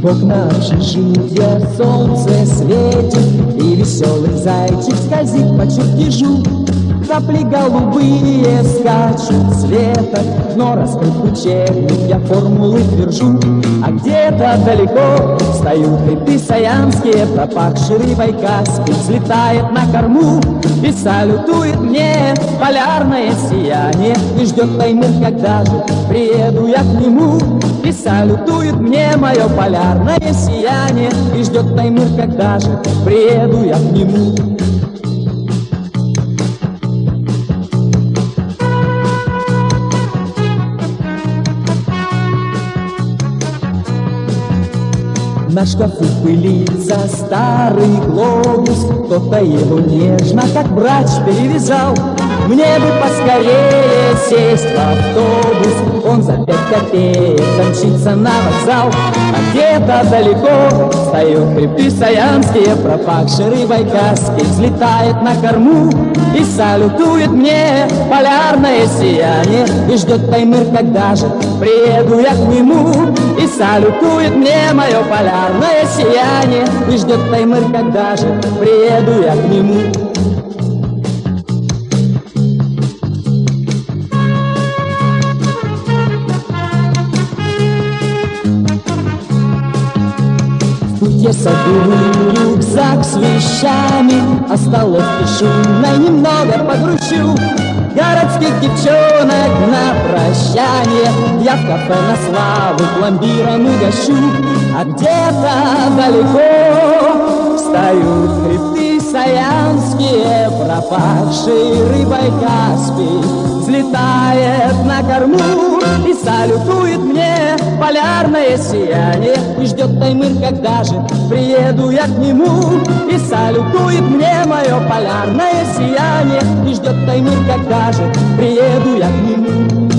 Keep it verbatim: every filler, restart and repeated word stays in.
В окна общежития солнце светит, и веселый зайчик скользит по чертежу. Капли голубые скачут с веток, но раскрыв учебник я формулы твержу. А где-то далеко встают хребты саянские, пропахший рыбой Каспий взлетает на корму и салютует мне полярное сияние. И ждет Таймыр, когда же приеду я к нему. И салютует мне мое полярное сияние. И ждет Таймыр, когда же приеду я к нему. На шкафу пылится старый глобус, кто-то его нежно, как врач, перевязал. Мне бы поскорее сесть в автобус, он за пять копеек домчится на вокзал. А где-то далеко встают хребты саянские, пропахший рыбой Каспий взлетает на корму и салютует мне полярное сияние. И ждет Таймыр, когда же приеду я к нему. И салютует мне мое полярное сияние. И ждет Таймыр, когда же приеду я к нему. Я садую рюкзак с вещами, а столовки шумной немного погрущу. Городских девчонок на прощание я в кафе на славу пломбиром угощу. А где-то далеко встают хребты саянские, пропахший рыбой Каспий взлетает на корму и салютует мне полярное сияние. И ждет Таймыр, когда же приеду я к нему. И салютует мне мое полярное сияние. И ждет Таймыр, когда же приеду я к нему.